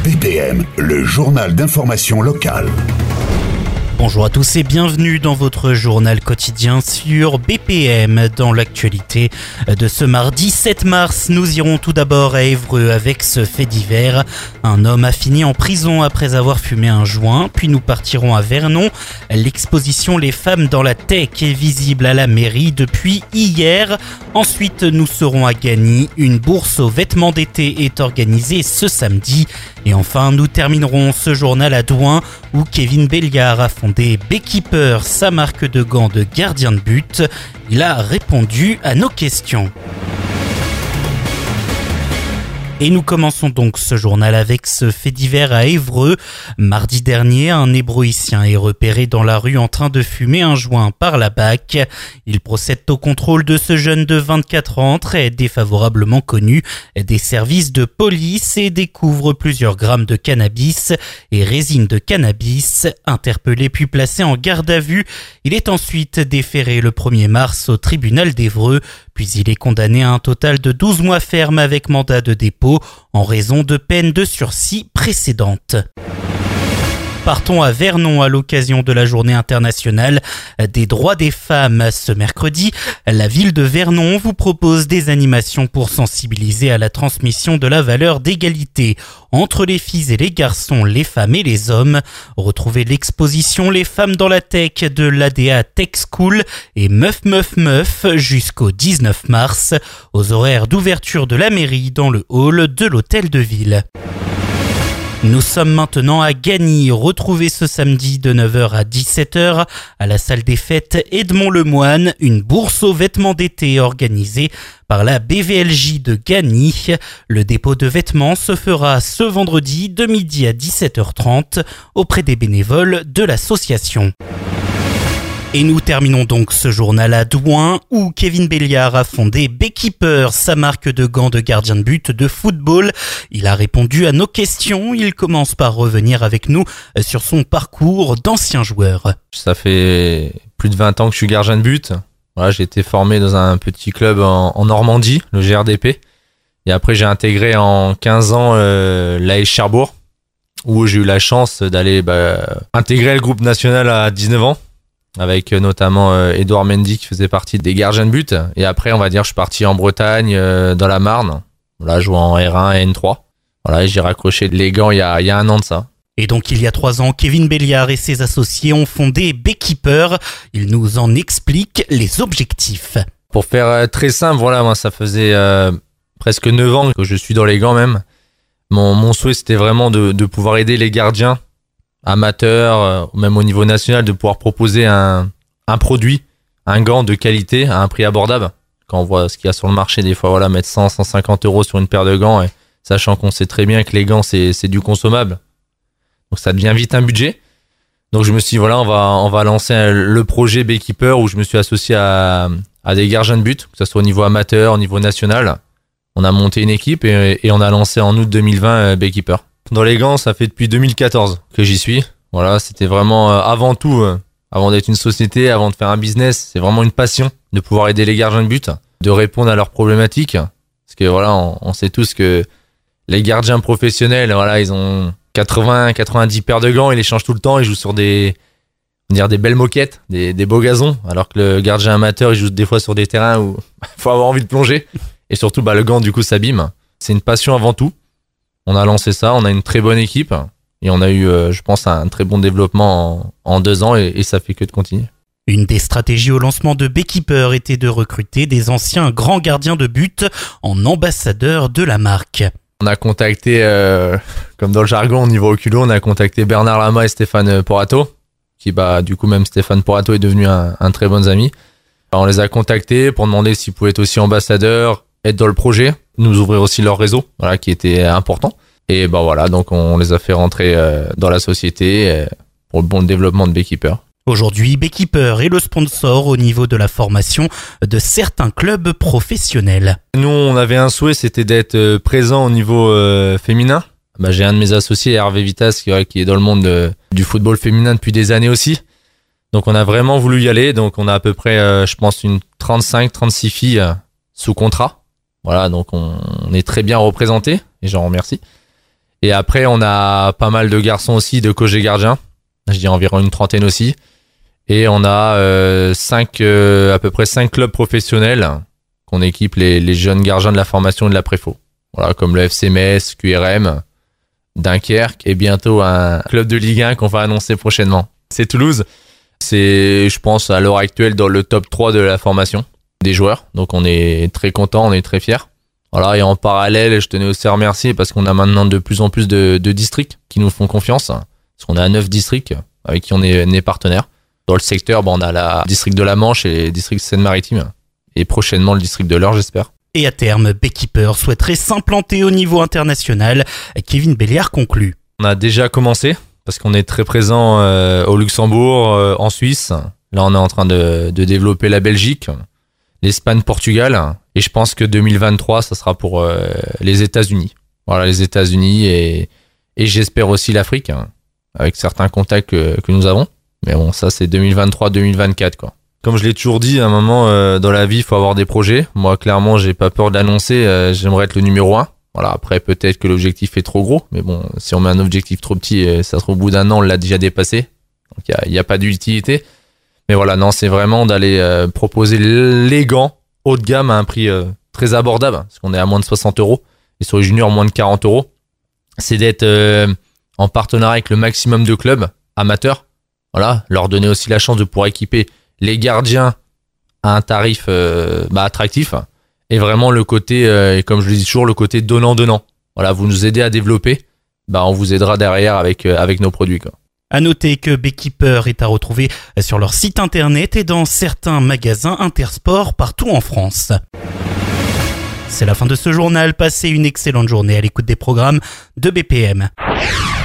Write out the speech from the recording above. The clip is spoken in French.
BPM, le journal d'information locale. Bonjour à tous et bienvenue dans votre journal quotidien sur BPM. Dans l'actualité de ce mardi 7 mars, nous irons tout d'abord à Évreux avec ce fait divers. Un homme a fini en prison après avoir fumé un joint, puis nous partirons à Vernon. L'exposition Les femmes dans la tech est visible à la mairie depuis hier. Ensuite, nous serons à Gagny. Une bourse aux vêtements d'été est organisée ce samedi. Et enfin, nous terminerons ce journal à Douin où Kevin Belliard a fondé Beekeeper, sa marque de gants de gardien de but. Il a répondu à nos questions. Et nous commençons donc ce journal avec ce fait divers à Évreux. Mardi dernier, un hébroïcien est repéré dans la rue en train de fumer un joint par la BAC. Il procède au contrôle de ce jeune de 24 ans, très défavorablement connu des services de police et découvre plusieurs grammes de cannabis et résine de cannabis. Interpellé puis placé en garde à vue, il est ensuite déféré le 1er mars au tribunal d'Évreux, puis il est condamné à un total de 12 mois ferme avec mandat de dépôt en raison de peines de sursis précédentes. Partons à Vernon à l'occasion de la journée internationale des droits des femmes. Ce mercredi, la ville de Vernon vous propose des animations pour sensibiliser à la transmission de la valeur d'égalité entre les filles et les garçons, les femmes et les hommes. Retrouvez l'exposition Les femmes dans la tech de l'ADA Tech School et Meuf jusqu'au 19 mars aux horaires d'ouverture de la mairie dans le hall de l'hôtel de ville. Nous sommes maintenant à Gagny. Retrouvez ce samedi de 9h à 17h à la salle des fêtes Edmond Lemoine une bourse aux vêtements d'été organisée par la BVLJ de Gagny. Le dépôt de vêtements se fera ce vendredi de midi à 17h30 auprès des bénévoles de l'association. Et nous terminons donc ce journal à Douin où Kevin Belliard a fondé Beekeeper, sa marque de gants de gardien de but de football. Il a répondu à nos questions. Il commence par revenir avec nous sur son parcours d'ancien joueur. Ça fait plus de 20 ans que je suis gardien de but. Voilà, j'ai été formé dans un petit club en Normandie, le GRDP. Et après, j'ai intégré en 15 ans l'AS Cherbourg où j'ai eu la chance d'aller intégrer le groupe national à 19 ans. Avec notamment Edouard Mendy qui faisait partie des gardiens de but. Et après, on va dire, je suis parti en Bretagne, dans la Marne. Voilà, jouant en R1 et N3. Voilà, et j'ai raccroché les gants il y a un an de ça. Et donc, il y a 3 ans, Kevin Belliard et ses associés ont fondé Beekeeper. Il nous en explique les objectifs. Pour faire très simple, voilà, moi, ça faisait presque 9 ans que je suis dans les gants même. Mon souhait, c'était vraiment de pouvoir aider les gardiens amateurs, même au niveau national, de pouvoir proposer un produit, un gant de qualité à un prix abordable. Quand on voit ce qu'il y a sur le marché, des fois, voilà, mettre 100, 150 euros sur une paire de gants, et sachant qu'on sait très bien que les gants, c'est du consommable. Donc ça devient vite un budget. Donc je me suis dit, voilà, on va lancer le projet Beekeeper où je me suis associé à des gardiens de but, que ce soit au niveau amateur, au niveau national. On a monté une équipe et on a lancé en août 2020 Beekeeper. Dans les gants, ça fait depuis 2014 que j'y suis. Voilà, c'était vraiment avant tout, avant d'être une société, avant de faire un business, c'est vraiment une passion de pouvoir aider les gardiens de but, de répondre à leurs problématiques. Parce que voilà, on sait tous que les gardiens professionnels, voilà, ils ont 80-90 paires de gants, ils les changent tout le temps, ils jouent sur des belles moquettes, des beaux gazons, alors que le gardien amateur, il joue des fois sur des terrains où il faut avoir envie de plonger. Et surtout, le gant, du coup, s'abîme. C'est une passion avant tout. On a lancé ça, on a une très bonne équipe et on a eu, je pense, un très bon développement en 2 ans et ça fait que de continuer. Une des stratégies au lancement de Beekeeper était de recruter des anciens grands gardiens de but en ambassadeurs de la marque. On a contacté, comme dans le jargon au niveau oculo, on a contacté Bernard Lama et Stéphane Porato, qui du coup même Stéphane Porato est devenu un très bon ami. On les a contactés pour demander s'ils pouvaient être aussi ambassadeurs, être dans le projet, nous ouvrir aussi leur réseau, voilà, qui était important. Et voilà, donc on les a fait rentrer dans la société pour le bon développement de Beekeeper. Aujourd'hui, Beekeeper est le sponsor au niveau de la formation de certains clubs professionnels. Nous, on avait un souhait, c'était d'être présent au niveau féminin. J'ai un de mes associés, Hervé Vitas, qui est dans le monde du football féminin depuis des années aussi. Donc on a vraiment voulu y aller. Donc on a à peu près, je pense, une 35-36 filles sous contrat. Voilà, donc on est très bien représentés et j'en remercie. Et après, on a pas mal de garçons aussi, de coachs et gardiens. Je dis environ une trentaine aussi. Et on a à peu près 5 clubs professionnels qu'on équipe les jeunes gardiens de la formation et de la préfo. Voilà, comme le FC Metz, QRM, Dunkerque et bientôt un club de Ligue 1 qu'on va annoncer prochainement. C'est Toulouse. C'est, je pense, à l'heure actuelle dans le top 3 de la formation des joueurs. Donc on est très contents, on est très fiers. Voilà, et en parallèle, je tenais aussi à remercier parce qu'on a maintenant de plus en plus de districts qui nous font confiance. Parce qu'on a 9 districts avec qui on est partenaire. Dans le secteur, on a le district de la Manche et le district Seine-Maritime. Et prochainement le district de l'Eure, j'espère. Et à terme, Beekeeper souhaiterait s'implanter au niveau international. Kevin Béliard conclut. On a déjà commencé parce qu'on est très présent au Luxembourg, en Suisse. Là, on est en train de développer la Belgique, l'Espagne, Portugal. Et je pense que 2023, ça sera pour les États-Unis. Voilà, les États-Unis et j'espère aussi l'Afrique, avec certains contacts que nous avons. Mais bon, ça, c'est 2023-2024, quoi. Comme je l'ai toujours dit, à un moment dans la vie, il faut avoir des projets. Moi, clairement, j'ai pas peur de l'annoncer. J'aimerais être le numéro 1. Voilà. Après, peut-être que l'objectif est trop gros, mais bon, si on met un objectif trop petit, ça se trouve au bout d'un an, on l'a déjà dépassé. Donc, il y a pas d'utilité. Mais voilà, non, c'est vraiment d'aller proposer les gants haut de gamme à un prix très abordable, parce qu'on est à moins de 60 € et sur les juniors moins de 40 €. C'est d'être en partenariat avec le maximum de clubs amateurs. Voilà, leur donner aussi la chance de pouvoir équiper les gardiens à un tarif attractif, et vraiment le côté, et comme je le dis toujours, le côté donnant-donnant. Voilà, vous nous aidez à développer, on vous aidera derrière avec nos produits, quoi. À noter que Beekeeper est à retrouver sur leur site internet et dans certains magasins Intersport partout en France. C'est la fin de ce journal. Passez une excellente journée à l'écoute des programmes de BPM.